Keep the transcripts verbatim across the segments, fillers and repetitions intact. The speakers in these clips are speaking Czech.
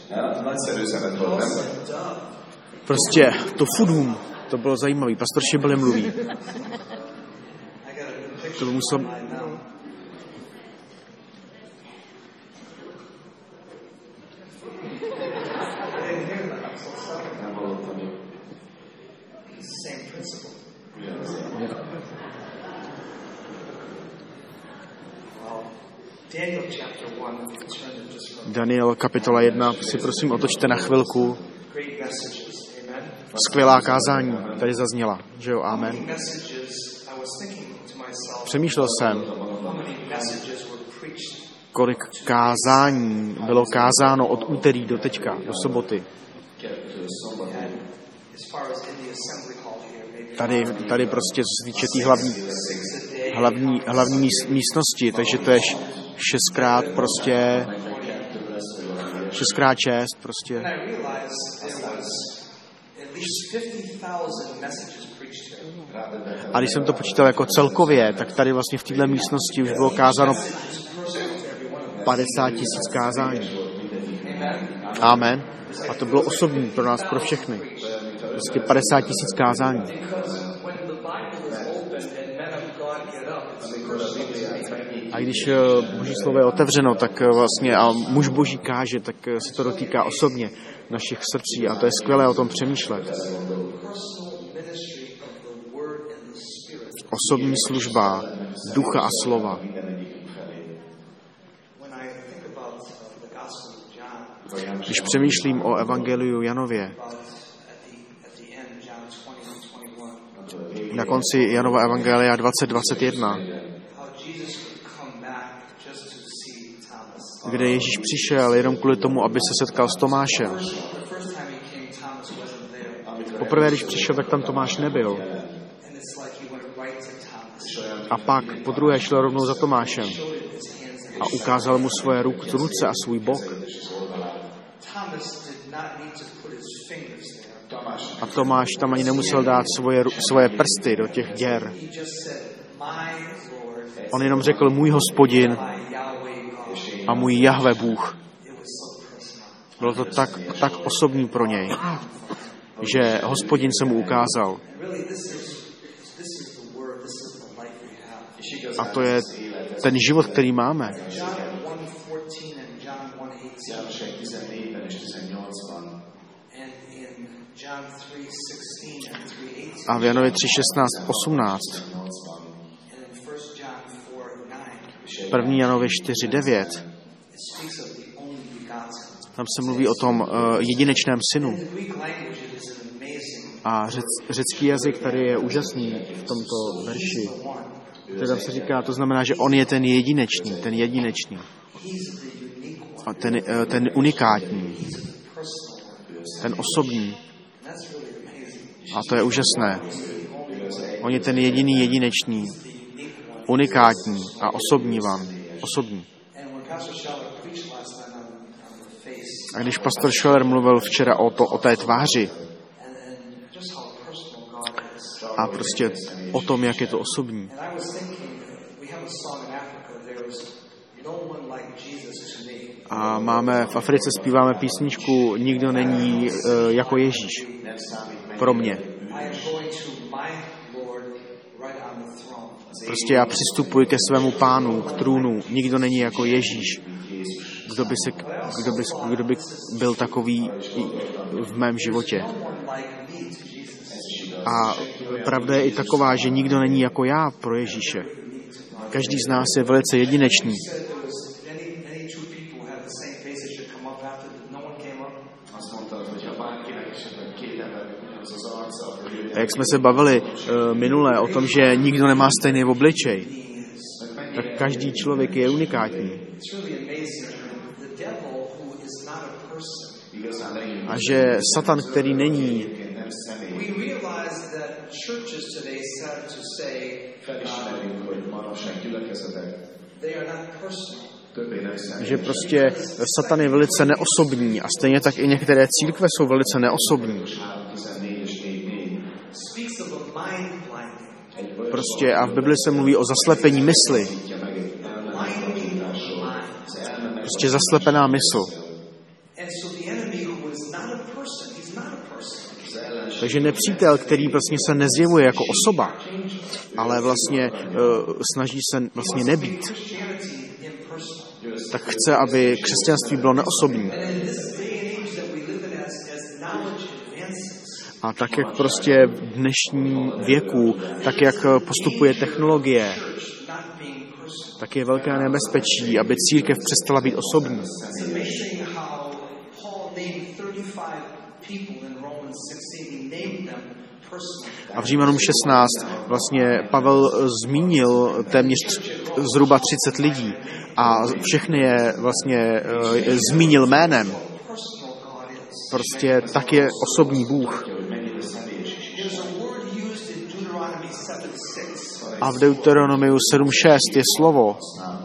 Prostě to Fudum, to bylo zajímavý. Pastor Šibele mluví. To by musel... Daniel kapitola jedna, si prosím otočte na chvilku. Skvělá kázání tady zazněla, že jo, amen. Přemýšlel jsem, kolik kázání bylo kázáno od úterý do teďka, do soboty. Tady, tady prostě co se týče té hlavní, hlavní, hlavní místnosti, takže to je šestkrát prostě, šestkrát šest prostě. A když jsem to počítal jako celkově, tak tady vlastně v této místnosti už bylo kázáno padesát tisíc kázání. Amen. A to bylo osobní pro nás, pro všechny. Prostě padesát tisíc kázání. A když Boží slovo je otevřeno, tak vlastně a muž Boží káže, tak se to dotýká osobně našich srdcí a to je skvělé o tom přemýšlet. Osobní služba ducha a slova. Když přemýšlím o evangeliu Janově, na konci Janova evangelia dvacet dvacet jedna, kde Ježíš přišel jenom kvůli tomu, aby se setkal s Tomášem. Poprvé, když přišel, tak tam Tomáš nebyl. A pak po druhé šel rovnou za Tomášem a ukázal mu svoje ruk, ruce a svůj bok. A Tomáš tam ani nemusel dát svoje, svoje prsty do těch děr. On jenom řekl můj Hospodin a můj Jahve Bůh. Bylo to tak, tak osobní pro něj, že Hospodin se mu ukázal. A to je ten život, který máme. A v Janově tři šestnáct osmnáct. První Janově čtyři devět. Tam se mluví o tom uh, jedinečném synu. A řec, řecký jazyk tady je úžasný v tomto verši. Teda se říká, to znamená, že on je ten jedinečný, ten jedinečný. A ten, uh, ten unikátní. Ten osobní. A to je úžasné. On je ten jediný jedinečný, unikátní a osobní vám. Osobní. A když pastor Scheller mluvil včera o, to, o té tváři a prostě o tom, jak je to osobní. A máme, v Africe zpíváme písničku Nikdo není uh, jako Ježíš. Pro mě. Prostě já přistupuji ke svému pánu, k trůnu. Nikdo není jako Ježíš. Kdo by, se, kdo by, kdo by byl takový v mém životě. A pravda je i taková, že nikdo není jako já pro Ježíše. Každý z nás je velice jedinečný. A jak jsme se bavili uh, minule o tom, že nikdo nemá stejný obličej, tak každý člověk je unikátní. A že Satan, který není, že prostě Satan je velice neosobní a stejně tak i některé církve jsou velice neosobní. Prostě a v Bibli se mluví o zaslepení mysli. Prostě zaslepená mysl. Takže nepřítel, který vlastně se nezjevuje jako osoba, ale vlastně uh, snaží se vlastně nebýt, tak chce, aby křesťanství bylo neosobní. A tak, jak prostě v dnešním věku, tak, jak postupuje technologie, tak je velké nebezpečí, aby církev přestala být osobní. A v Římanům šestnáct vlastně Pavel zmínil téměř zhruba třicet lidí a všechny je vlastně uh, zmínil jménem. Prostě tak je osobní Bůh. A v Deuteronomiu sedm šest je slovo.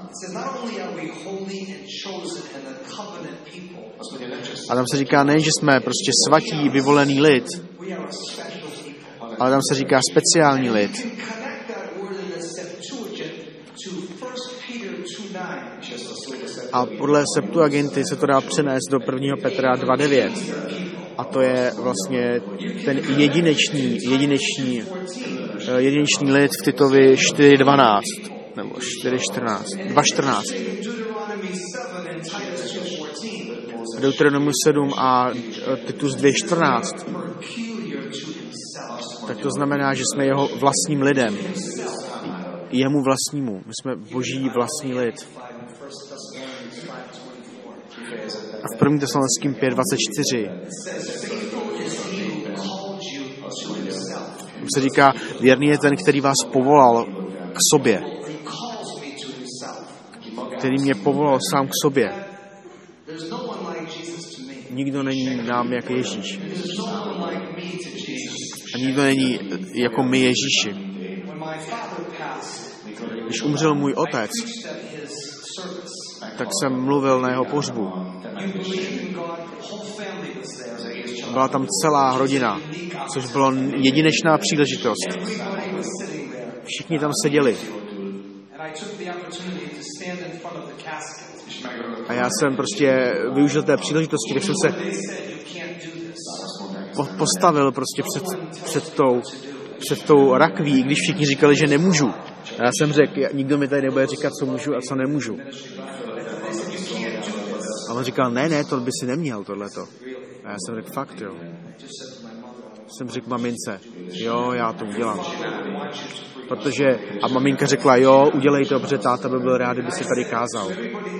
A tam se říká ne, že jsme prostě svatí, vyvolený lid, ale tam se říká speciální lid. A podle Septuaginty se to dá přenést do prvního Petra dva devět. A to je vlastně ten jedinečný, jedinečný, jedinečný lid v Titovi čtyři dvanáct nebo čtyři čtrnáct, dva čtrnáct. Deuteronomium sedm a Titus dva čtrnáct. Tak to znamená, že jsme jeho vlastním lidem. Jemu vlastnímu. My jsme boží vlastní lid. A v prvním Tesalonickým pět dvacet čtyři se říká, věrný je ten, který vás povolal k sobě. Který mě povolal sám k sobě. Nikdo není nám jako Ježíš. A nikdo není jako my Ježíši. Když umřel můj otec, tak jsem mluvil na jeho pohřbu. Byla tam celá rodina, což byla jedinečná příležitost. Všichni tam seděli. A já jsem prostě využil té příležitosti, když jsem se postavil prostě před, před, tou, před tou rakví, i když všichni říkali, že nemůžu. A já jsem řekl, nikdo mi tady nebude říkat, co můžu a co nemůžu. A on říkal, ne, ne, to by si neměl, tohleto. A já jsem řekl, fakt, jo. Jsem řekl mamince, jo, já to udělám. Protože, a maminka řekla, jo, udělej to, protože táta by byl rád, kdyby si tady kázal.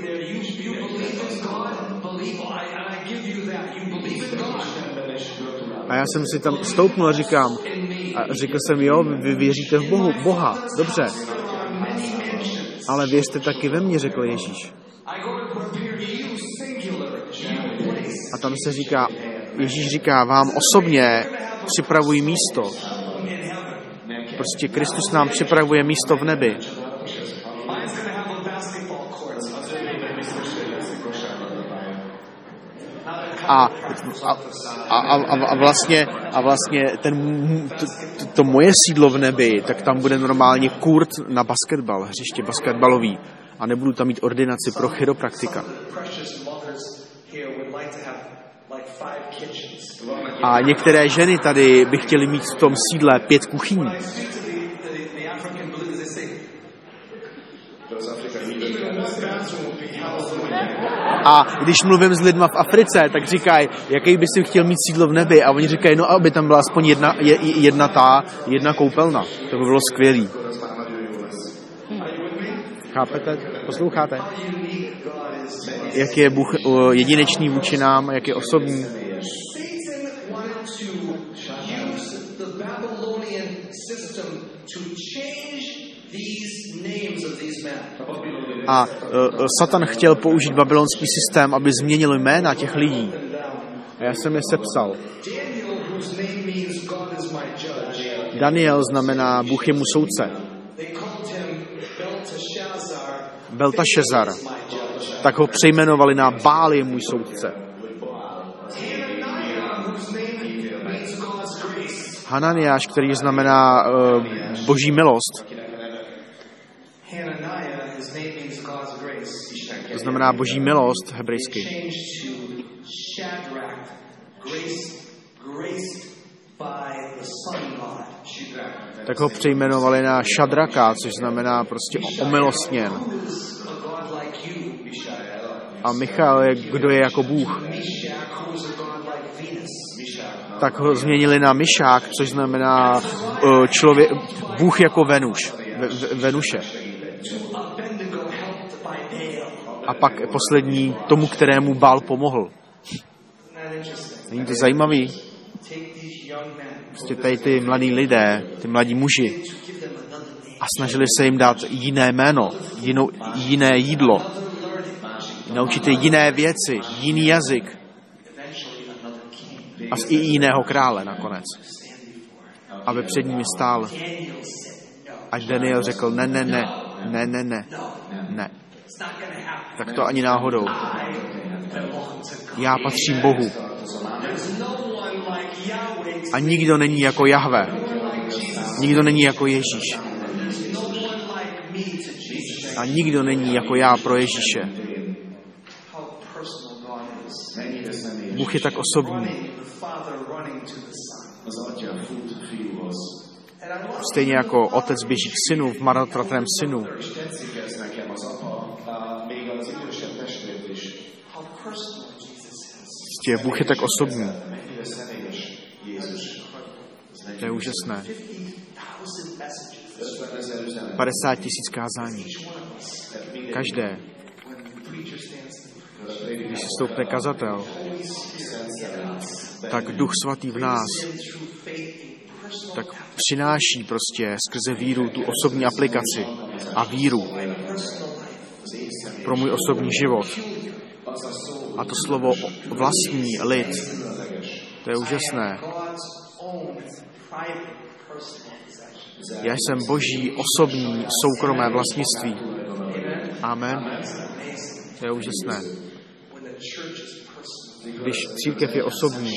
A já jsem si tam stoupnul a říkám, a řekl jsem, jo, vy věříte v Bohu, Boha, dobře. Ale věřte taky ve mně, řekl Ježíš. A tam se říká, Ježíš říká, vám osobně připravuji místo. Prostě Kristus nám připravuje místo v nebi. A, a, a, a, vlastně, a vlastně ten, to, to moje sídlo v nebi, tak tam bude normálně kurt na basketbal, hřiště basketbalový. A nebudu tam mít ordinaci pro chiropraktika. A některé ženy tady by chtěly mít v tom sídle pět kuchyní. A když mluvím s lidma v Africe, tak říkají, jaký by si chtěl mít sídlo v nebi. A oni říkají, no aby tam byla aspoň jedna, jedna ta, jedna koupelna. To by bylo skvělý. Chápete? Posloucháte? Jak je Bůh jedinečný vůči nám, jak je osobní. A uh, Satan chtěl použít babylonský systém, aby změnil jména těch lidí. A já jsem je sepsal. Daniel znamená Bůh je mu soudce. Beltašezar. Tak ho přejmenovali na Bál je můj soudce. Hananiáš, který znamená uh, boží milost. To znamená boží milost hebrejsky. Tak ho přejmenovali na Šadraka, což znamená prostě omilostněn. A Michael je, kdo je jako Bůh. Tak ho změnili na Mišák, což znamená člověk, Bůh jako Venuš, Venuše. A pak poslední tomu, kterému Bál pomohl. Není to zajímavý? Prostě tady ty mladí lidé, ty mladí muži a snažili se jim dát jiné jméno, jinou, jiné jídlo, naučit je jiné věci, jiný jazyk a i jiného krále nakonec. Aby před nimi stál. Až Daniel řekl, ne, ne, ne, ne, ne, ne, ne. Tak to ani náhodou. Já patřím Bohu. A nikdo není jako Jahve. Nikdo není jako Ježíš. A nikdo není jako já pro Ježíše. Bůh je tak osobní. Stejně jako otec běží k synu v marnotratném synu. Prostě Bůh je tak osobní. To je úžasné. padesát tisíc kázání. Každé. Když se stoupne kazatel, tak Duch Svatý v nás tak přináší prostě skrze víru tu osobní aplikaci a víru pro můj osobní život. A to slovo vlastní lid, to je úžasné. Já jsem Boží osobní soukromé vlastnictví. Amen. To je úžasné. Když církev je osobní,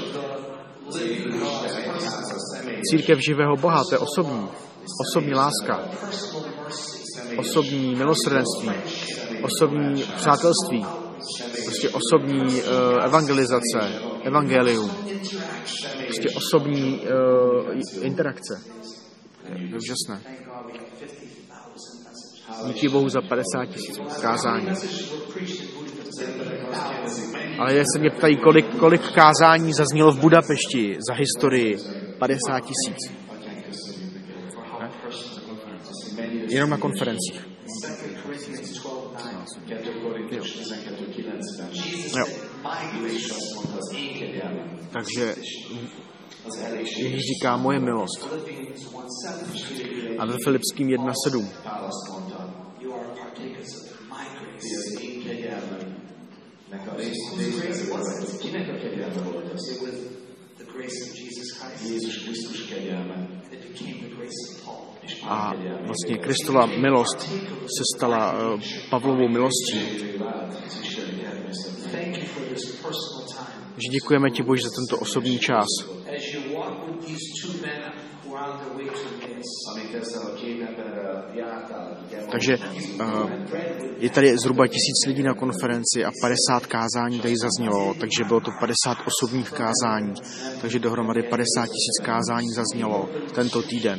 církev živého Boha, to je osobní. Osobní láska. Osobní milosrdenství. Osobní přátelství. Prostě osobní uh, evangelizace. Evangelium. Prostě osobní uh, interakce. To je úžasné. Díky Bohu za padesát tisíc kázání. Ale já se mě ptají, kolik, kolik kázání zaznělo v Budapešti za historii. padesát tisíc. Ne? Jenom na konferencích. Jo. Takže Ježíš říká moje milost. A ve Filipským jedna sedm. A vlastně Kristova milost se stala uh, Pavlovou milostí. Že děkujeme ti, Bože, za tento osobní čas. Takže uh, je tady zhruba tisíc lidí na konferenci a padesát kázání tady zaznělo, takže bylo to padesát osobních kázání, takže dohromady padesát tisíc kázání zaznělo tento týden.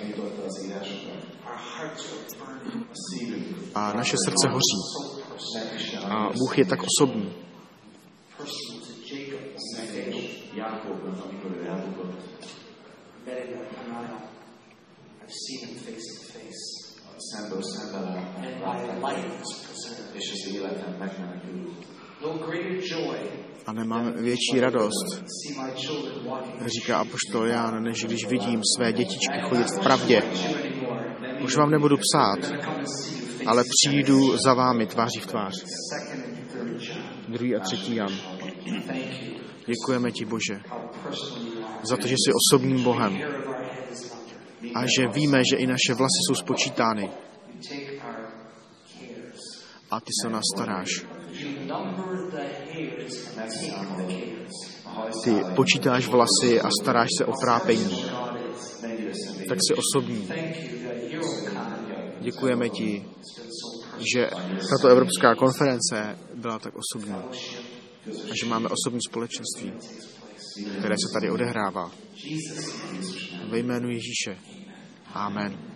A naše srdce hoří. A Bůh je tak osobní. A nemám větší radost, říká apoštol Jan, než když vidím své dětičky chodit v pravdě. Už vám nebudu psát, ale přijdu za vámi tváří v tvář. Druhý a třetí Jan. Děkujeme ti, Bože, za to, že jsi osobním Bohem a že víme, že i naše vlasy jsou spočítány. A ty se o nás staráš. Ty počítáš vlasy a staráš se o trápení. Tak jsi osobní. Děkujeme ti, že tato evropská konference byla tak osobní. a že máme osobní společenství, které se tady odehrává. Ve jménu Ježíše. Amen.